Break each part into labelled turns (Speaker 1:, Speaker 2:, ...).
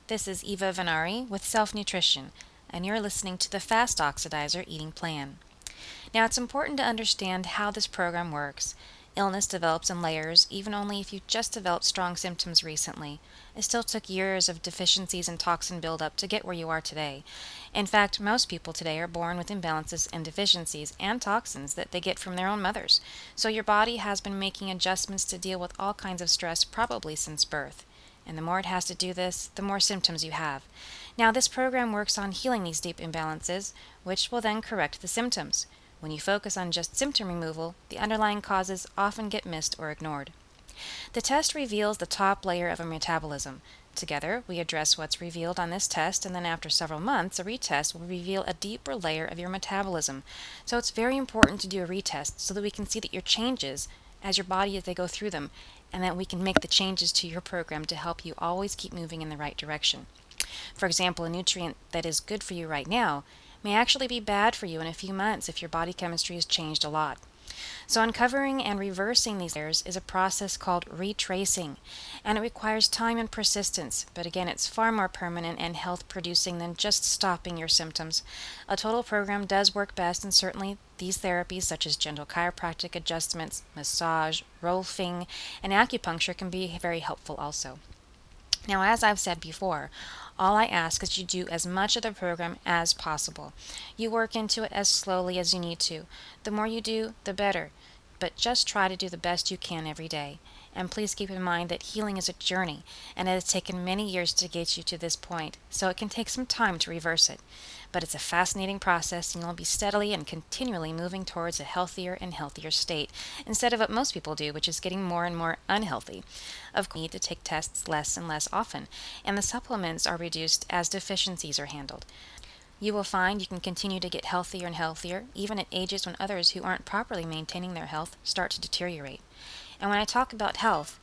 Speaker 1: This is Eva Venari with Self Nutrition, and you're listening to the Fast Oxidizer Eating Plan. Now, it's important to understand how this program works. Illness develops in layers, even only if you just developed strong symptoms recently. It still took years of deficiencies and toxin buildup to get where you are today. In fact, most people today are born with imbalances and deficiencies and toxins that they get from their own mothers. So your body has been making adjustments to deal with all kinds of stress probably since birth. And the more it has to do this, the more symptoms you have. Now, this program works on healing these deep imbalances, which will then correct the symptoms. When you focus on just symptom removal, the underlying causes often get missed or ignored. The test reveals the top layer of a metabolism. Together, we address what's revealed on this test, and then after several months, a retest will reveal a deeper layer of your metabolism. So it's very important to do a retest so that we can see that your changes as your body as they go through them, and that we can make the changes to your program to help you always keep moving in the right direction. For example, a nutrient that is good for you right now may actually be bad for you in a few months if your body chemistry has changed a lot. So uncovering and reversing these layers is a process called retracing, and it requires time and persistence, but again, it's far more permanent and health producing than just stopping your symptoms. A total program does work best, and certainly these therapies such as gentle chiropractic adjustments, massage, rolfing, and acupuncture can be very helpful also. Now, as I've said before, all I ask is you do as much of the program as possible. You work into it as slowly as you need to. The more you do, the better. But just try to do the best you can every day. And please keep in mind that healing is a journey, and it has taken many years to get you to this point, so it can take some time to reverse it. But it's a fascinating process, and you'll be steadily and continually moving towards a healthier and healthier state, instead of what most people do, which is getting more and more unhealthy. Of course, you need to take tests less and less often, and the supplements are reduced as deficiencies are handled. You will find you can continue to get healthier and healthier, even at ages when others who aren't properly maintaining their health start to deteriorate. And when I talk about health,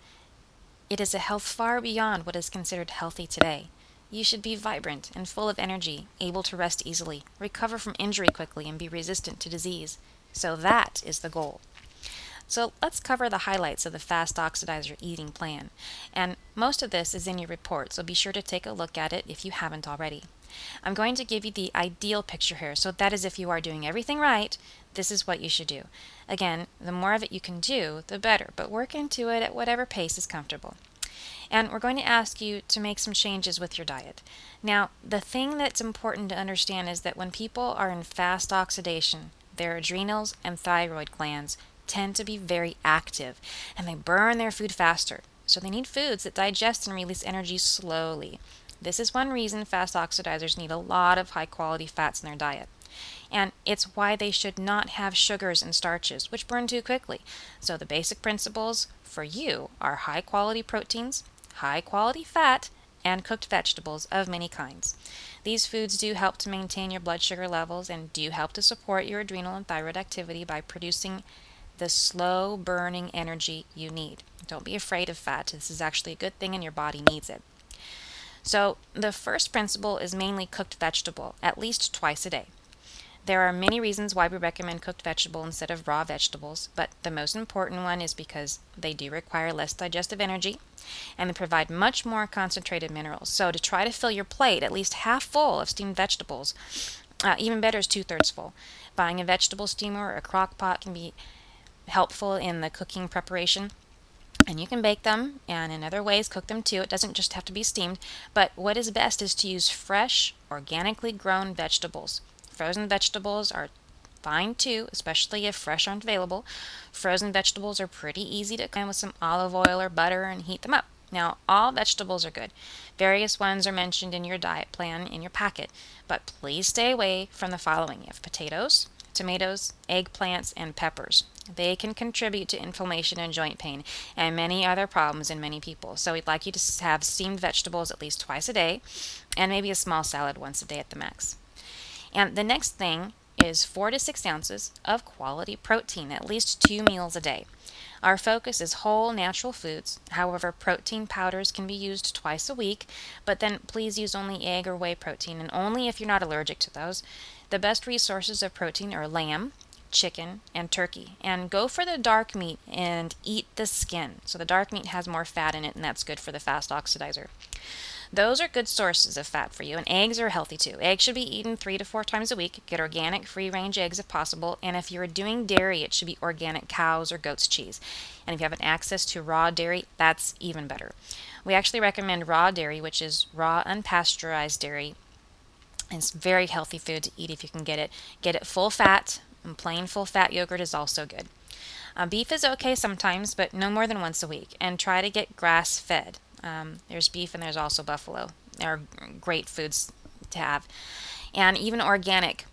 Speaker 1: it is a health far beyond what is considered healthy today. You should be vibrant and full of energy, able to rest easily, recover from injury quickly, and be resistant to disease. So that is the goal. So let's cover the highlights of the Fast Oxidizer Eating Plan. And most of this is in your report, so be sure to take a look at it if you haven't already. I'm going to give you the ideal picture here, so that is if you are doing everything right, this is what you should do. Again, the more of it you can do, the better, but work into it at whatever pace is comfortable. And we're going to ask you to make some changes with your diet. Now, the thing that's important to understand is that when people are in fast oxidation, their adrenals and thyroid glands tend to be very active, and they burn their food faster. So they need foods that digest and release energy slowly. This is one reason fast oxidizers need a lot of high-quality fats in their diet. And it's why they should not have sugars and starches, which burn too quickly. So the basic principles for you are high-quality proteins, high-quality fat, and cooked vegetables of many kinds. These foods do help to maintain your blood sugar levels and do help to support your adrenal and thyroid activity by producing the slow burning energy you need. Don't be afraid of fat. This is actually a good thing and your body needs it. So the first principle is mainly cooked vegetable, at least twice a day. There are many reasons why we recommend cooked vegetable instead of raw vegetables, but the most important one is because they do require less digestive energy and they provide much more concentrated minerals. So to try to fill your plate at least half full of steamed vegetables, even better is 2/3 full. Buying a vegetable steamer or a crock pot can be helpful in the cooking preparation. And you can bake them, and in other ways cook them too. It doesn't just have to be steamed, but what is best is to use fresh, organically grown vegetables. Frozen vegetables are fine too, especially if fresh aren't available. Frozen vegetables are pretty easy to cook with some olive oil or butter and heat them up. Now, all vegetables are good. Various ones are mentioned in your diet plan in your packet, but please stay away from the following. You have potatoes, tomatoes, eggplants, and peppers. They can contribute to inflammation and joint pain and many other problems in many people. So we'd like you to have steamed vegetables at least twice a day and maybe a small salad once a day at the max. And the next thing is 4 to 6 ounces of quality protein, at least 2 meals a day. Our focus is whole natural foods. However, protein powders can be used twice a week, but then please use only egg or whey protein and only if you're not allergic to those. The best resources of protein are lamb, chicken, and turkey. And go for the dark meat and eat the skin. So the dark meat has more fat in it, and that's good for the fast oxidizer. Those are good sources of fat for you, and eggs are healthy too. Eggs should be eaten 3 to 4 times a week. Get organic, free range eggs if possible. And if you're doing dairy, it should be organic cows or goat's cheese. And if you have an access to raw dairy, that's even better. We actually recommend raw dairy, which is raw unpasteurized dairy. It's very healthy food to eat if you can get it. Get it full fat, and plain full fat yogurt is also good. Beef is okay sometimes, but no more than once a week. And try to get grass fed. There's beef and there's also buffalo. They're great foods to have. And even organic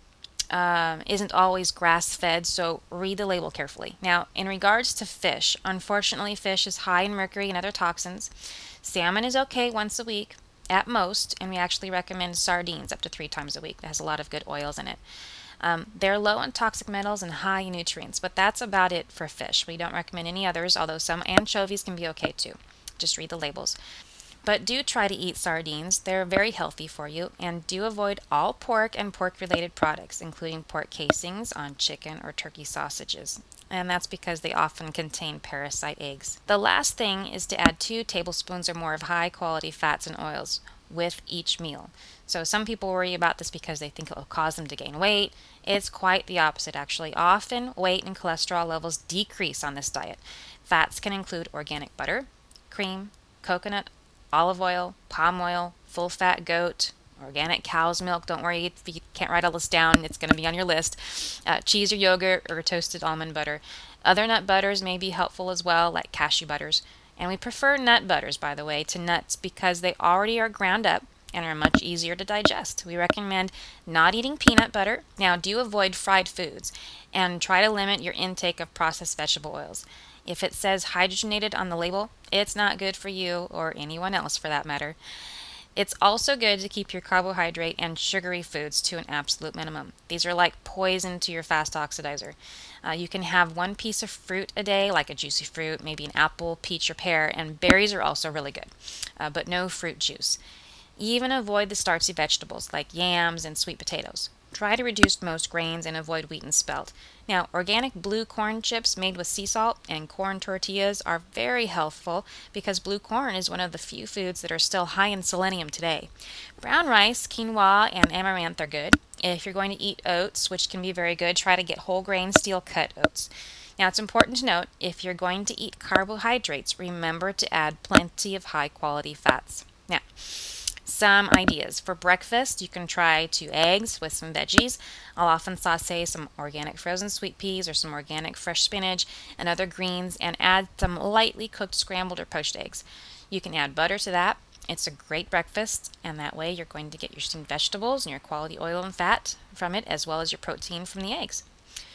Speaker 1: isn't always grass fed, so read the label carefully. Now, in regards to fish, unfortunately, fish is high in mercury and other toxins. Salmon is okay once a week at most, and we actually recommend sardines up to 3 times a week. That has a lot of good oils in it. They're low in toxic metals and high in nutrients, but that's about it for fish. We don't recommend any others, although some anchovies can be okay too. Just read the labels. But do try to eat sardines. They're very healthy for you. And do avoid all pork and pork-related products, including pork casings on chicken or turkey sausages. And that's because they often contain parasite eggs. The last thing is to add 2 tablespoons or more of high-quality fats and oils with each meal. So some people worry about this because they think it will cause them to gain weight. It's quite the opposite, actually. Often, weight and cholesterol levels decrease on this diet. Fats can include organic butter, cream, coconut, olive oil, palm oil, full fat goat, organic cow's milk. Don't worry if you can't write all this down, it's going to be on your list. Cheese or yogurt or toasted almond butter. Other nut butters may be helpful as well, like cashew butters. And we prefer nut butters, by the way, to nuts because they already are ground up and are much easier to digest. We recommend not eating peanut butter. Now, do avoid fried foods and try to limit your intake of processed vegetable oils. If it says hydrogenated on the label, it's not good for you or anyone else for that matter. It's also good to keep your carbohydrate and sugary foods to an absolute minimum. These are like poison to your fast oxidizer. You can have 1 piece of fruit a day, like a juicy fruit, maybe an apple, peach, or pear, and berries are also really good, but no fruit juice. Even avoid the starchy vegetables like yams and sweet potatoes. Try to reduce most grains and avoid wheat and spelt. Now, organic blue corn chips made with sea salt and corn tortillas are very healthful because blue corn is one of the few foods that are still high in selenium today. Brown rice, quinoa, and amaranth are good. If you're going to eat oats, which can be very good, try to get whole grain steel cut oats. Now, it's important to note, if you're going to eat carbohydrates, remember to add plenty of high quality fats. Now, some ideas. For breakfast, you can try 2 eggs with some veggies. I'll often saute some organic frozen sweet peas or some organic fresh spinach and other greens and add some lightly cooked scrambled or poached eggs. You can add butter to that. It's a great breakfast, and that way you're going to get your steamed vegetables and your quality oil and fat from it, as well as your protein from the eggs.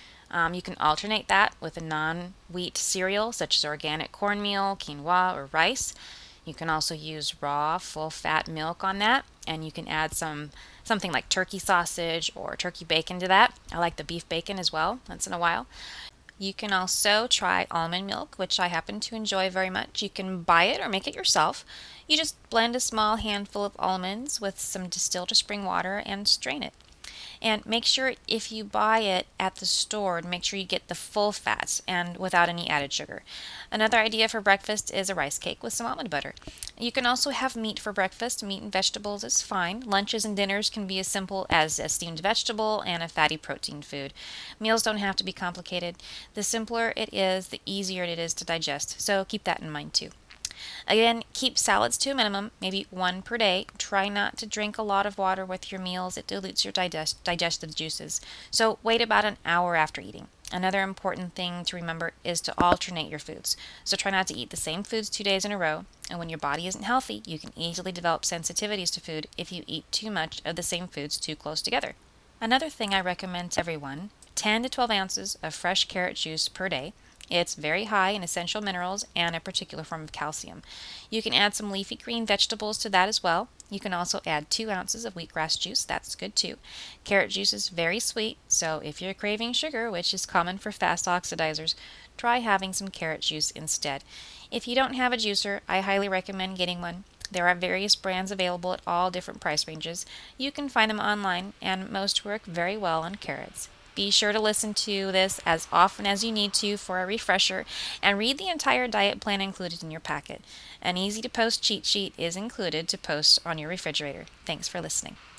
Speaker 1: You can alternate that with a non-wheat cereal, such as organic cornmeal, quinoa, or rice. You can also use raw, full-fat milk on that, and you can add something like turkey sausage or turkey bacon to that. I like the beef bacon as well, once in a while. You can also try almond milk, which I happen to enjoy very much. You can buy it or make it yourself. You just blend a small handful of almonds with some distilled or spring water and strain it. And make sure if you buy it at the store, make sure you get the full fats and without any added sugar. Another idea for breakfast is a rice cake with some almond butter. You can also have meat for breakfast. Meat and vegetables is fine. Lunches and dinners can be as simple as a steamed vegetable and a fatty protein food. Meals don't have to be complicated. The simpler it is, the easier it is to digest. So keep that in mind too. Again, keep salads to a minimum, maybe 1 per day. Try not to drink a lot of water with your meals. It dilutes your digestive juices. So wait about an hour after eating. Another important thing to remember is to alternate your foods. So try not to eat the same foods 2 days in a row. And when your body isn't healthy, you can easily develop sensitivities to food if you eat too much of the same foods too close together. Another thing I recommend to everyone, 10 to 12 ounces of fresh carrot juice per day. It's very high in essential minerals and a particular form of calcium. You can add some leafy green vegetables to that as well. You can also add 2 ounces of wheatgrass juice. That's good too. Carrot juice is very sweet, so if you're craving sugar, which is common for fast oxidizers, try having some carrot juice instead. If you don't have a juicer, I highly recommend getting one. There are various brands available at all different price ranges. You can find them online, and most work very well on carrots. Be sure to listen to this as often as you need to for a refresher, and read the entire diet plan included in your packet. An easy to post cheat sheet is included to post on your refrigerator. Thanks for listening.